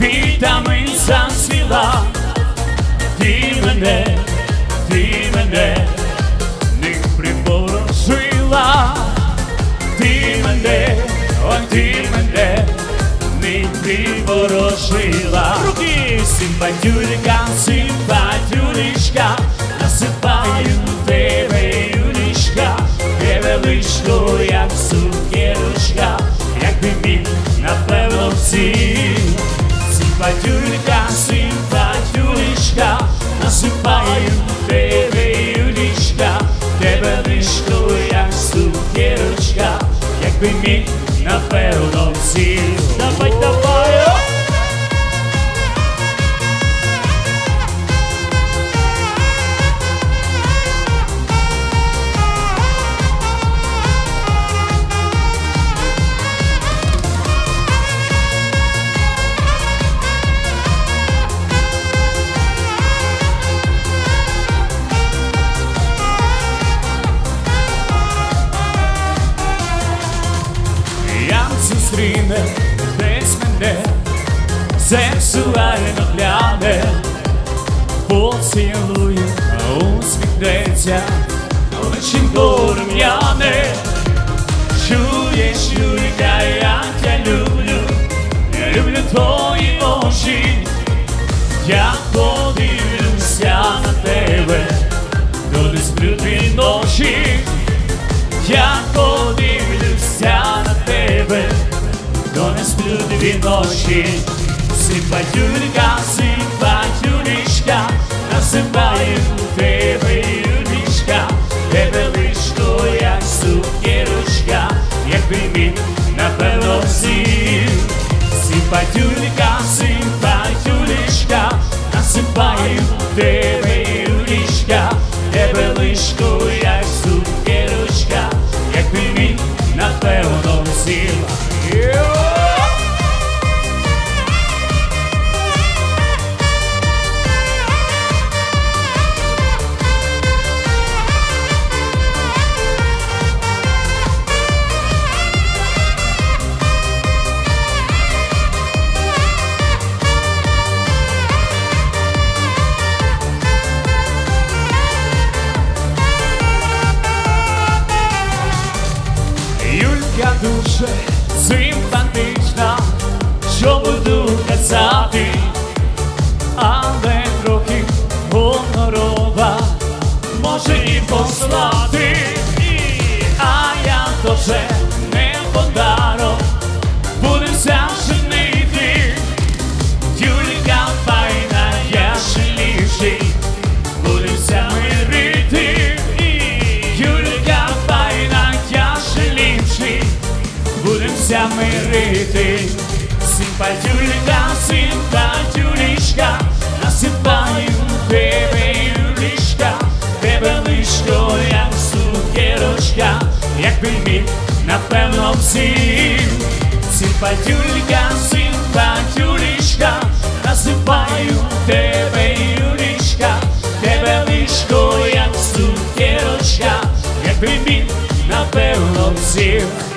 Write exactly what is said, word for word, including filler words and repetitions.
квітами зацвіла. Ти мене, ти мене не приворожила. Ти мене, ой, ти мене не приворожила. Руки! Симпатюлька, симпатюлечка, насипаю тебе, Юлічка, тебе личко, як цукерочка, якби міг, напевно, всі. Симпатюлька, симпатюлечка, насипаю тебе, Юлічка, тебе личко, як цукерочка, якби міг, напевно, всі. Давай, давай! Зустріне десь мене, сексуально гляне, поцілує, усміхнеться, личинко рум'яне. Чуєш, Юлька, як я люблю, я люблю твої очі. Я подивлюся на тебе, то не сплю дві ночі. Я подивлюся на тебе, то не сплю дві ночі. Симпатюлька, симпатюлечка, насипаю тебе, Юлічка, тебе личко, як цукерочка, якби міг, напевно, всі. Симпатюлька, симпатюлечка, насипаю тебе, Юлічка, тебе личко, як цукерочка, якби міг, напевно, всі. Юлька дуже симпатична, що буду казати, але трохи гонорова, може і послати. А я тоже не подарок, будемся женити. Юлька файна, я шаліший, будемся мирити. Юлька файна, я шаліший, будемся мирити. Симпатюлька, симпатюлечка, насипаю тебе, Юлічка, тебе личко, як цукерочка, якби міг, напевно, всім. Симпатюлька, симпатюлечка, насипаю тебе, Юлічка, тебе личко, як цукерочка, якби міг, напевно, всім.